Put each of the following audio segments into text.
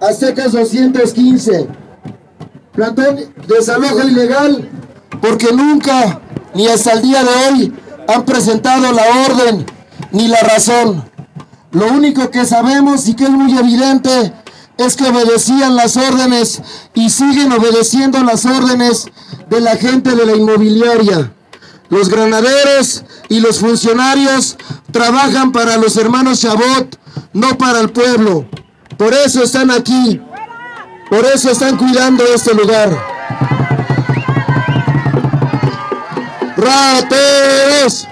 Aztecas 215. Plantón desalojo ilegal porque nunca, ni hasta el día de hoy, han presentado la orden ni la razón. Lo único que sabemos y que es muy evidente es que obedecían las órdenes y siguen obedeciendo las órdenes de la gente de la inmobiliaria. Los granaderos y los funcionarios trabajan para los hermanos Chabot, no para el pueblo. Por eso están aquí, por eso están cuidando este lugar. ¡Rateros!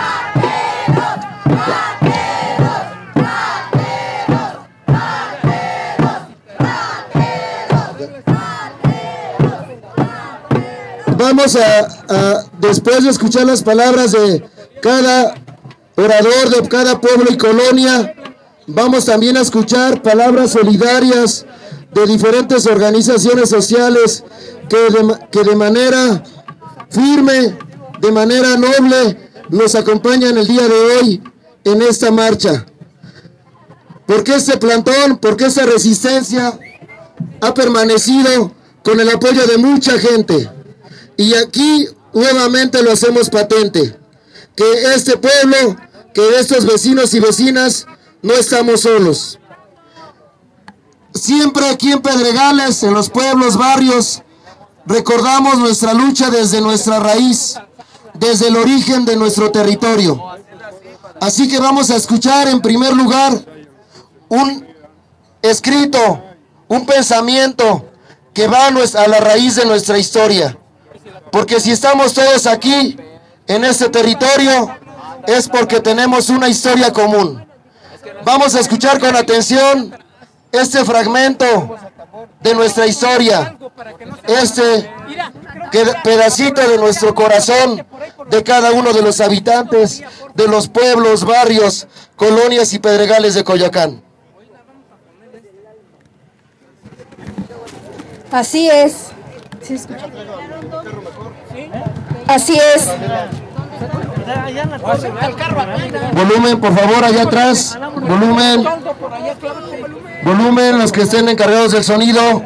Vamos después de escuchar las palabras de cada orador de cada pueblo y colonia, vamos también a escuchar palabras solidarias de diferentes organizaciones sociales que de manera firme, de manera noble, nos acompañan el día de hoy en esta marcha. Porque este plantón, porque esta resistencia ha permanecido con el apoyo de mucha gente. Y aquí nuevamente lo hacemos patente, que este pueblo, que estos vecinos y vecinas, no estamos solos. Siempre aquí en Pedregales, en los pueblos, barrios, recordamos nuestra lucha desde nuestra raíz, desde el origen de nuestro territorio. Así que vamos a escuchar en primer lugar un escrito, un pensamiento que va a la raíz de nuestra historia. Porque si estamos todos aquí, en este territorio, es porque tenemos una historia común. Vamos a escuchar con atención este fragmento de nuestra historia, este pedacito de nuestro corazón, de cada uno de los habitantes, de los pueblos, barrios, colonias y pedregales de Coyoacán. Así es. ¿Sí escucha? Así es. Volumen, por favor, allá atrás. Volumen. Volumen, los que estén encargados del sonido.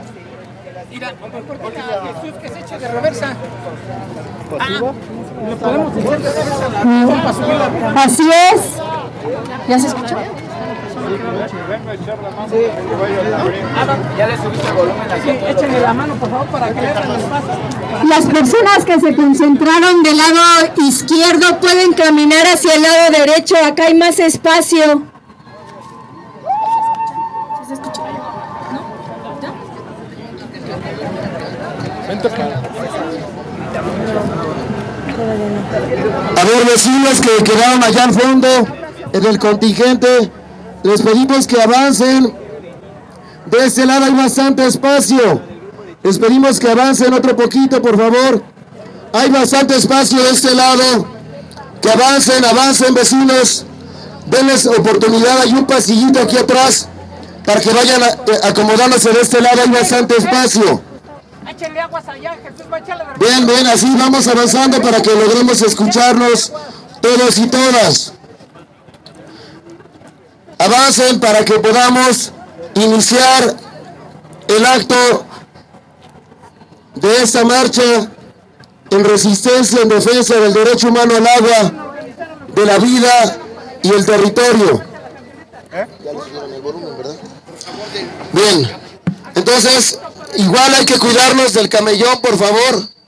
Así es. ¿Ya se escucha? Ya le subiste el volumen aquí. Échenle la mano, por favor, para que le hagan los pasos. Las personas que se concentraron del lado izquierdo pueden caminar hacia el lado derecho. Acá hay más espacio. ¿Se escucha? A ver, vecinos que quedaron allá al fondo, en el contingente, les pedimos que avancen. De este lado hay bastante espacio. Les pedimos que avancen otro poquito, por favor. Hay bastante espacio de este lado. Que avancen, avancen, vecinos. Denles oportunidad. Hay un pasillito aquí atrás para que vayan acomodándose de este lado. Hay bastante espacio. Bien, bien, así vamos avanzando para que logremos escucharnos todos y todas. Avancen para que podamos iniciar el acto de esta marcha en resistencia, en defensa del derecho humano al agua, de la vida y el territorio. Ya le subieron el volumen, ¿verdad? Bien, entonces igual hay que cuidarnos del camellón, por favor.